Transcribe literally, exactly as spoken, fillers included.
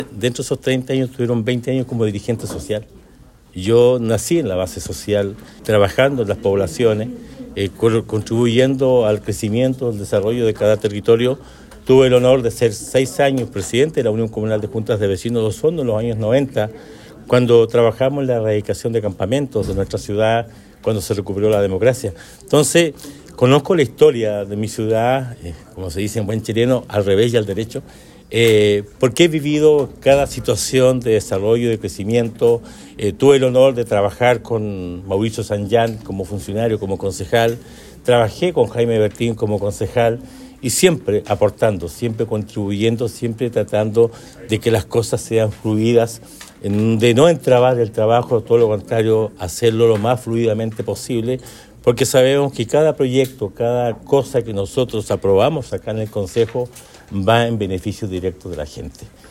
Dentro de esos treinta años tuvieron veinte años como dirigente social. Yo nací en la base social, trabajando en las poblaciones, eh, contribuyendo al crecimiento, al desarrollo de cada territorio. Tuve el honor de ser seis años presidente de la Unión Comunal de Juntas de Vecinos de Osorno en los años noventa, cuando trabajamos en la erradicación de campamentos de nuestra ciudad, cuando se recuperó la democracia. Entonces, conozco la historia de mi ciudad, eh, como se dice en buen chileno, al revés y al derecho, eh, porque he vivido cada situación de desarrollo, de crecimiento. Eh, tuve el honor de trabajar con Mauricio Sanján como funcionario, como concejal. Trabajé con Jaime Bertín como concejal y siempre aportando, siempre contribuyendo, siempre tratando de que las cosas sean fluidas, de no entrabar el trabajo, todo lo contrario, hacerlo lo más fluidamente posible, porque sabemos que cada proyecto, cada cosa que nosotros aprobamos acá en el Consejo va en beneficio directo de la gente.